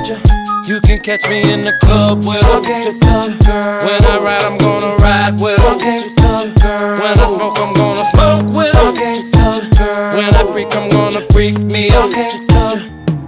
gangsta. You can catch me in the club with a gangsta girl. When I ride, I'm gonna ride with a gangsta girl. When I smoke, I'm gonna smoke with a gangsta girl. When I freak, I'm gonna freak me a gangsta.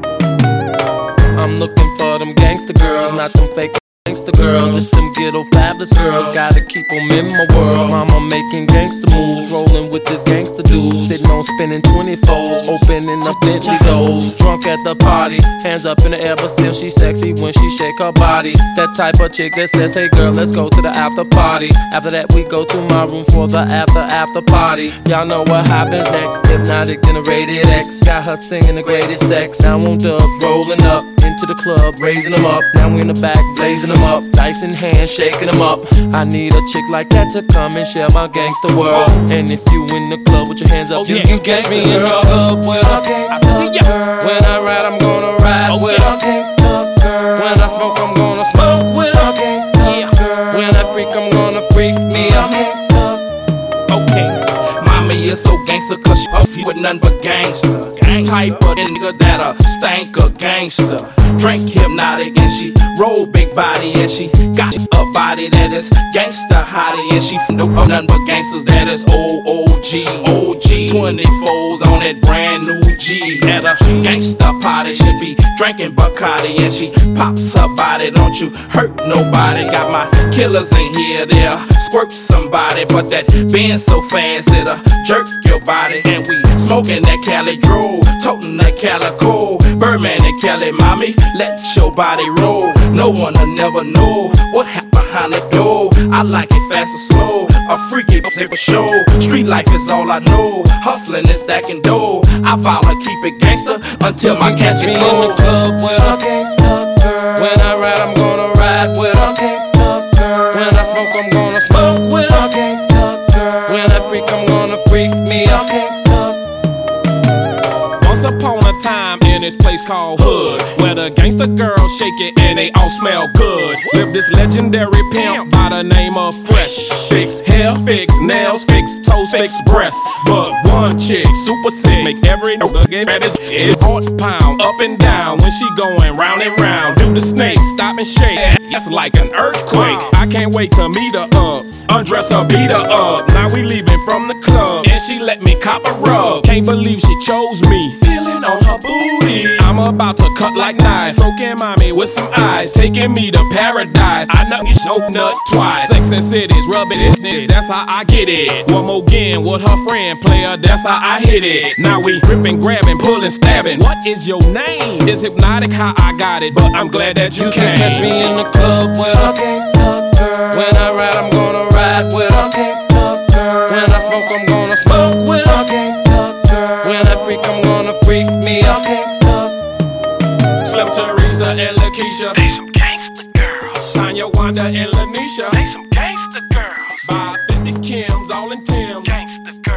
I'm looking for them gangsta girls, not them fake gangsta girls. It's them ghetto fabulous girls, gotta keep them in my world. Mama making gangsta moves, rolling with this gangsta dude, sitting on spinning 24s, opening up Bentley doors. Drunk at the party, hands up in the air, but still she sexy when she shake her body. That type of chick that says, hey girl, let's go to the after party. After that we go to my room for the after party. Y'all know what happens next. Hypnotic generated X, got her singing the greatest sex. Now on dubs, rolling up into the club, raising them up. Now we in the back, blazing them up, dice in hand, shaking them up. I need a chick like that to come and share my gangsta world. And if you in the club with your hands up, you can catch me in the club with a gangsta girl. When I ride, I'm gonna ride with a gangsta girl. When I smoke, I'm gonna smoke with a gangsta girl. When I freak, I'm gonna freak me a gangsta. Okay, mommy is so gangsta, cause she off you with nothing but gangsta. Type of nigga that'll stank a gangsta. Drink hypnotic and she roll big body and she got a body that is gangsta hottie. And she know nothing but gangsters that is OG 24s on that brand new G. At a gangsta party, she be drinking Bacardi and she pops her body. Don't you hurt nobody. Got my killers in here, they'll squirt somebody, but that Benz so fast it'll jerk your body. And we smoking that Cali Dro, toting that Calico, Birdman and Cali, mommy, let your body roll. No one'll never know what happened behind the door. I like it fast or slow, a freaky for show. Street life is all I know, hustling and stacking dough. I vow to keep it gangster until my cash get cold. In the club with a gangsta girl. When I ride, I'm gonna ride with a gangsta girl. When I smoke, I'm gonna smoke with a gangsta girl. When I freak, I'm gonna freak me a gangsta. Once upon a time in this place called Hood, where the gangsta girls shake it and they all smell good, lived this legendary pimp by the name of Fresh. Fix hair, fix nails, fix toes, fix breasts. But one chick, super sick, make every nigga get at his head. Heart pound up and down when she going round and round. Do the snake, stop and shake, that's like an earthquake. I can't wait to meet her up, undress her, beat her up. Now we leaving from the club and she let me cop a rub. Can't believe she chose me, feeling on her booty. I'm about to cut like knives, stroking mommy with some eyes, taking me to paradise. I know you choke nut twice. Sex and cities, rubbing this nigga, that's how I get it. One more again with her friend player, that's how I hit it. Now we gripping, grabbing, pulling, stabbing. What is your name? It's hypnotic how I got it, but I'm glad that you came. You can catch me in the club with a gangsta girl. When I ride, I'm gonna ride with a gangsta girl. When I smoke, I'm gonna smoke with a gangsta girl. When I freak, I'm gonna freak me a gangsta. Slim Teresa and Lakeisha, They some gangsta girls. Tanya, Wanda, and Lanisha, They some gangsta girls. by 50 Kims, all in Tim's. Gangsta girls.